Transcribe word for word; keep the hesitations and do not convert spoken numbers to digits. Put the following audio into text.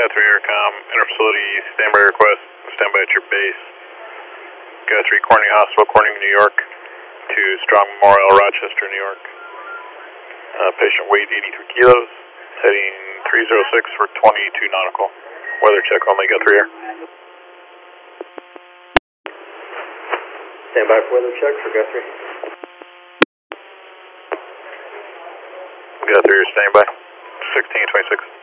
Guthrie Aircom, interfacility standby request, standby at your base. Guthrie, Corning Hospital, Corning, New York, to Strong Memorial, Rochester, New York. Uh, patient weight eighty-three kilos, heading three zero six for twenty-two nautical. Weather check only, Guthrie Air. Stand by for weather check for Guthrie. Guthrie Air, standby. sixteen twenty-six.